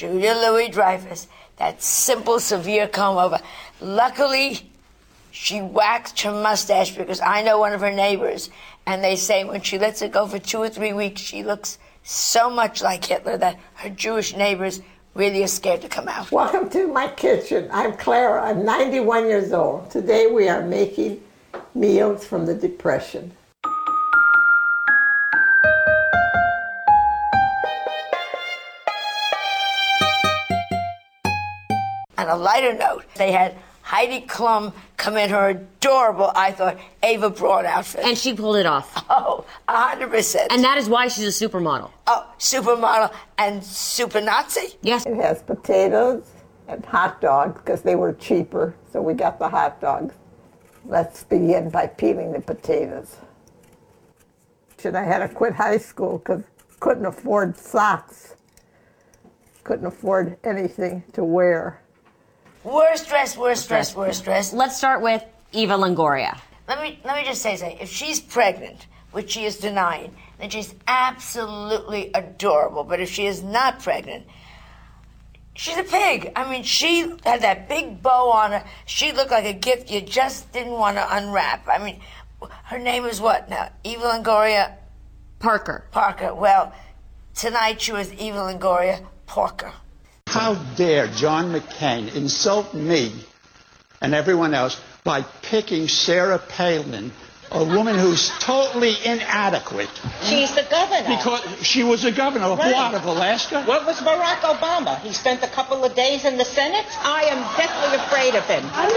Julia Louis-Dreyfus, that simple, severe comb-over. Luckily, she waxed her mustache because I know one of her neighbors, and they say when she lets it go for 2 or 3 weeks, she looks so much like Hitler that her Jewish neighbors really are scared to come out. Welcome to my kitchen. I'm Clara. I'm 91 years old. Today we are making meals from the Depression. On a lighter note, they had Heidi Klum come in her adorable, I thought, Eva Braun outfit. And she pulled it off. Oh, 100%. And that is why she's a supermodel. Oh, supermodel and super Nazi. Yes. It has potatoes and hot dogs because they were cheaper, so we got the hot dogs. Let's begin by peeling the potatoes. I had to quit high school because couldn't afford socks. Couldn't afford anything to wear. Worst dress. Let's start with Eva Longoria. Let me just say something. If she's pregnant, which she is denying, then she's absolutely adorable. But if she is not pregnant, she's a pig. I mean, she had that big bow on her. She looked like a gift you just didn't want to unwrap. I mean, her name is what now? Eva Longoria? Parker. Well, tonight she was Eva Longoria Parker. How dare John McCain insult me and everyone else by picking Sarah Palin, a woman who's totally inadequate. She's the governor. Because she was a governor of what, of Alaska? What was Barack Obama? He spent a couple of days in the Senate? I am deathly afraid of him. I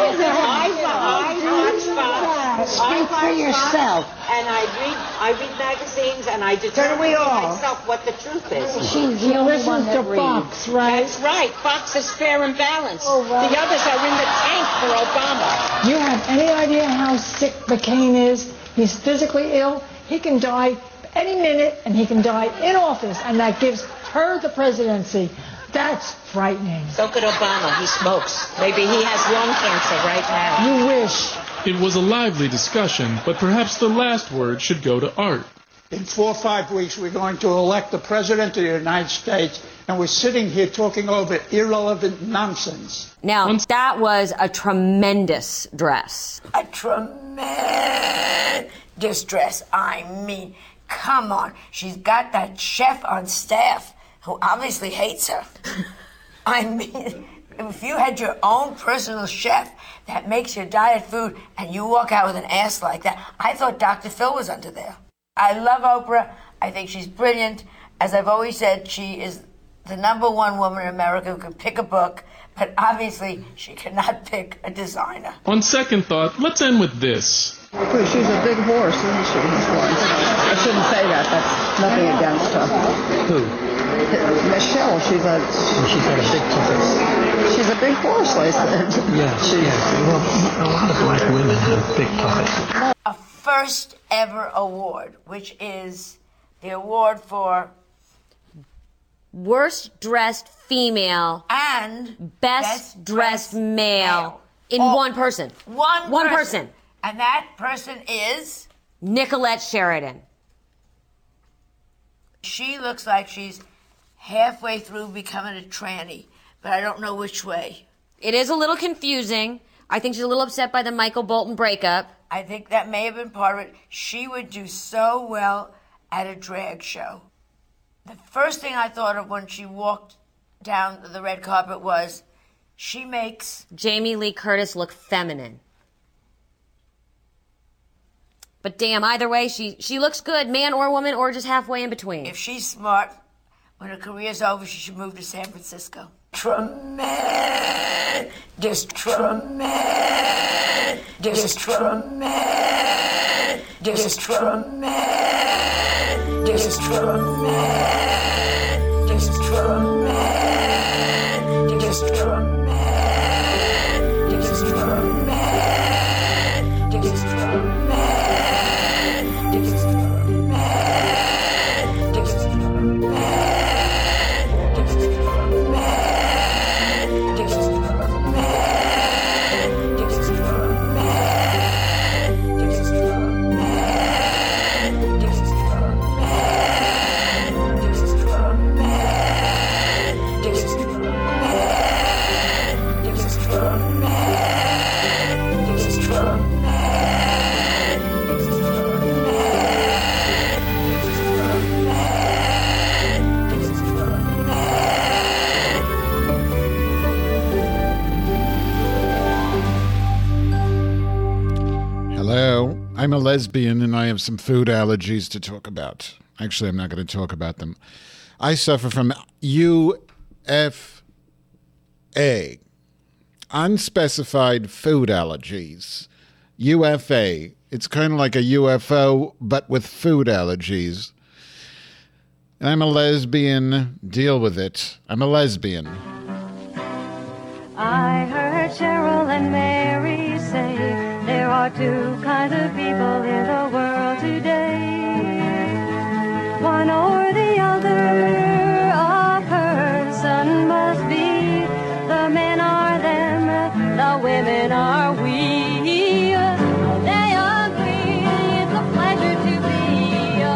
watch Fox. Speak for yourself. And I read magazines, and I determine for myself what the truth is. She's the only one that reads. Fox, right? That's right. Fox is fair and balanced. Oh, right. The others are in the tank for Obama. Do you have any idea how sick McCain is? He's physically ill. He can die any minute, and he can die in office, and that gives her the presidency. That's frightening. So could Obama. He smokes. Maybe he has lung cancer right now. You wish. It was a lively discussion, but perhaps the last word should go to Art. In 4 or 5 weeks, we're going to elect the President of the United States, and we're sitting here talking over irrelevant nonsense. Now, that was a tremendous dress. A tremendous dress. I mean, come on. She's got that chef on staff who obviously hates her. I mean, if you had your own personal chef that makes your diet food and you walk out with an ass like that, I thought Dr. Phil was under there. I love Oprah. I think she's brilliant. As I've always said, she is the #1 woman in America who can pick a book, but obviously she cannot pick a designer. On second thought, let's end with this. She's a big horse, isn't she? I shouldn't say that. That's nothing against her. Who? Michelle. She's got a big tuchus. She's a big horse, I said. Yes. Well, a lot of black women have big tuchus. A first ever award, which is the award for Worst Dressed Female and Best Dressed Male in one person. One person. And that person is Nicolette Sheridan. She looks like she's halfway through becoming a tranny, but I don't know which way. It is a little confusing. I think she's a little upset by the Michael Bolton breakup. I think that may have been part of it. She would do so well at a drag show. The first thing I thought of when she walked down the red carpet was she makes Jamie Lee Curtis look feminine. But damn, either way, she looks good, man or woman, or just halfway in between. If she's smart, when her career's over, she should move to San Francisco. Tremendous. I'm a lesbian and I have some food allergies to talk about. Actually, I'm not going to talk about them. I suffer from UFA, unspecified food allergies. UFA. It's kind of like a UFO, but with food allergies. And I'm a lesbian. Deal with it. I'm a lesbian. I heard Cheryl and Mary say there are two kinds of people in the world today. One or the other, a person must be. The men are them, the women are we. They agree it's a pleasure to be a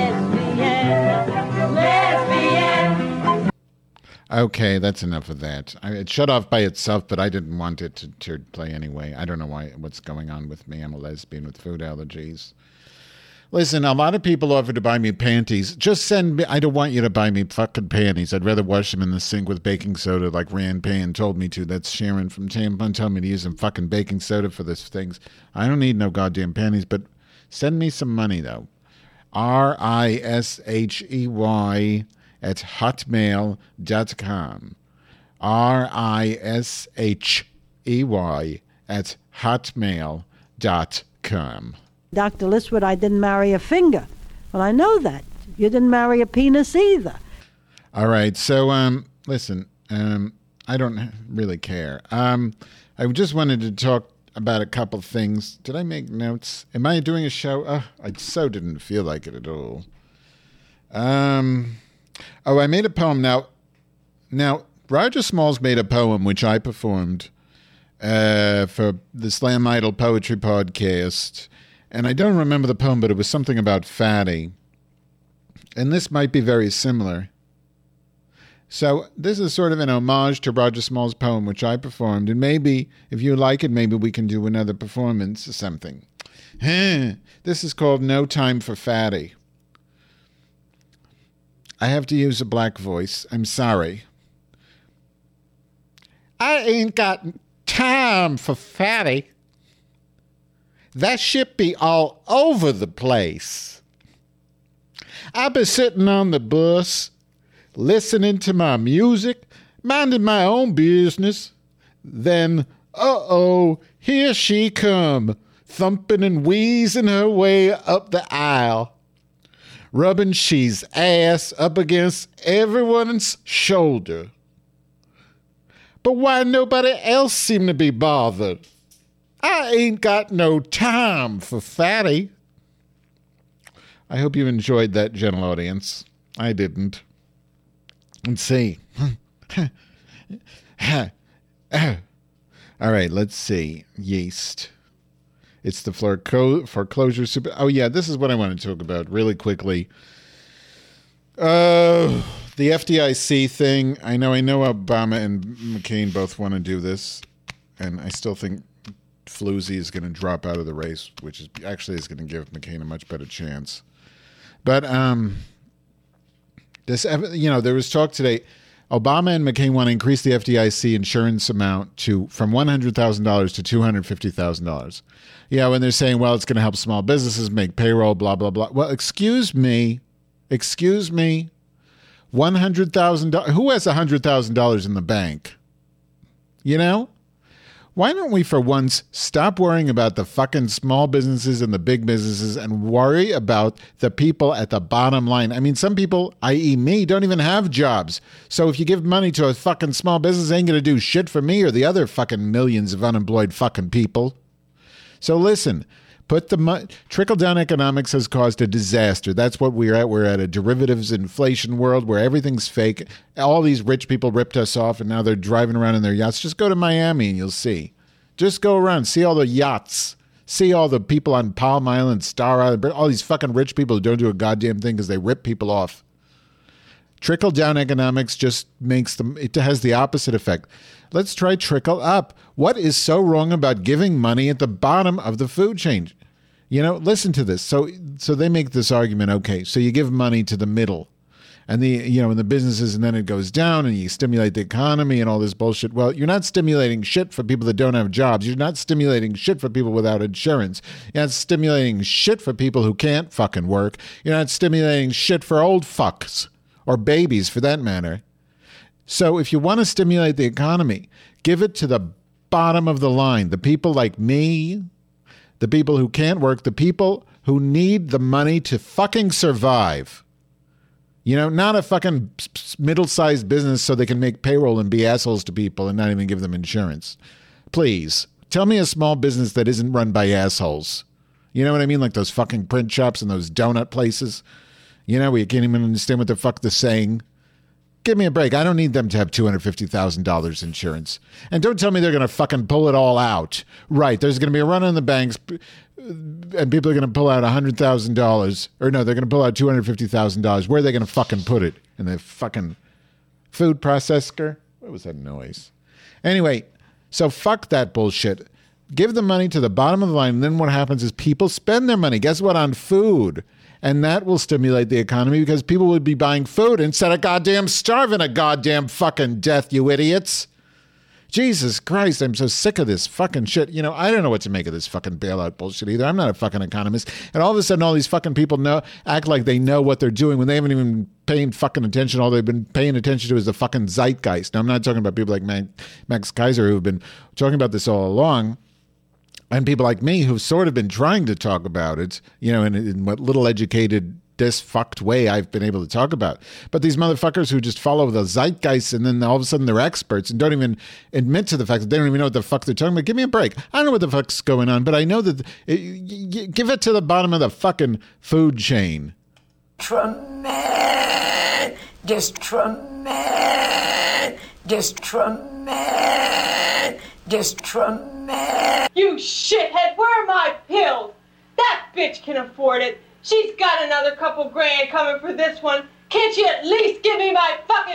lesbian. Okay, that's enough of that. It shut off by itself, but I didn't want it to play anyway. I don't know what's going on with me. I'm a lesbian with food allergies. Listen, a lot of people offer to buy me panties. Just send me. I don't want you to buy me fucking panties. I'd rather wash them in the sink with baking soda like Rand Pan told me to. That's Sharon from Tampon told me to use some fucking baking soda for these things. I don't need no goddamn panties, but send me some money, though. RISHEY at hotmail.com. RISHEY at hotmail.com. Dr. Listwood, I didn't marry a finger. Well, I know that. You didn't marry a penis either. All right. So, listen, I don't really care. I just wanted to talk about a couple things. Did I make notes? Am I doing a show? I so didn't feel like it at all. I made a poem. Now, Roger Smalls made a poem which I performed for the Slam Idol Poetry Podcast. And I don't remember the poem, but it was something about fatty. And this might be very similar. So this is sort of an homage to Roger Smalls' poem, which I performed. And maybe, if you like it, maybe we can do another performance or something. This is called No Time for Fatty. I have to use a black voice. I'm sorry. I ain't got time for fatty. That shit be all over the place. I be sitting on the bus, listening to my music, minding my own business. Then, here she come, thumping and wheezing her way up the aisle, rubbing she's ass up against everyone's shoulder. But why nobody else seem to be bothered? I ain't got no time for fatty. I hope you enjoyed that, gentle audience. I didn't. Let's see. All right, let's see. Yeast. It's the foreclosure super. Oh, yeah, this is what I want to talk about really quickly. The FDIC thing. I know Obama and McCain both want to do this, and I still think Floozy is going to drop out of the race, which is going to give McCain a much better chance. But there was talk today. Obama and McCain want to increase the FDIC insurance amount from $100,000 to $250,000. Yeah, when they're saying, well, it's going to help small businesses make payroll, blah blah blah. Well, excuse me, $100,000. Who has $100,000 in the bank? You know. Why don't we, for once, stop worrying about the fucking small businesses and the big businesses and worry about the people at the bottom line? I mean, some people, i.e. me, don't even have jobs. So if you give money to a fucking small business, it ain't going to do shit for me or the other fucking millions of unemployed fucking people. So listen, trickle-down economics has caused a disaster. That's what we're at. We're at a derivatives inflation world where everything's fake. All these rich people ripped us off, and now they're driving around in their yachts. Just go to Miami, and you'll see. Just go around. See all the yachts. See all the people on Palm Island, Star Island, all these fucking rich people who don't do a goddamn thing because they rip people off. Trickle-down economics just it has the opposite effect. Let's try trickle up. What is so wrong about giving money at the bottom of the food chain? You know, listen to this. So they make this argument, okay, so you give money to the middle, and the businesses, and then it goes down, and you stimulate the economy and all this bullshit. Well, you're not stimulating shit for people that don't have jobs. You're not stimulating shit for people without insurance. You're not stimulating shit for people who can't fucking work. You're not stimulating shit for old fucks or babies, for that matter. So if you want to stimulate the economy, give it to the bottom of the line, the people like me, the people who can't work, the people who need the money to fucking survive. Not a fucking middle-sized business so they can make payroll and be assholes to people and not even give them insurance. Please, tell me a small business that isn't run by assholes. You know what I mean? Like those fucking print shops and those donut places. Where you can't even understand what the fuck they're saying. Give me a break. I don't need them to have $250,000 insurance. And don't tell me they're going to fucking pull it all out. Right. There's going to be a run on the banks and people are going to pull out $100,000. Or no, they're going to pull out $250,000. Where are they going to fucking put it? In the fucking food processor? What was that noise? Anyway, so fuck that bullshit. Give the money to the bottom of the line. And then what happens is people spend their money. Guess what? On food. And that will stimulate the economy because people would be buying food instead of goddamn starving a goddamn fucking death, you idiots. Jesus Christ, I'm so sick of this fucking shit. I don't know what to make of this fucking bailout bullshit either. I'm not a fucking economist. And all of a sudden, all these fucking people act like they know what they're doing when they haven't even been paying fucking attention. All they've been paying attention to is the fucking zeitgeist. Now, I'm not talking about people like Max Kaiser who've been talking about this all along. And people like me who've sort of been trying to talk about it, in what little educated, fucked way I've been able to talk about. But these motherfuckers who just follow the zeitgeist and then all of a sudden they're experts and don't even admit to the fact that they don't even know what the fuck they're talking about. Give me a break. I don't know what the fuck's going on, but I know that give it to the bottom of the fucking food chain. Tremendous. You shithead, where are my pills? That bitch can afford it. She's got another couple grand coming for this one. Can't you at least give me my fucking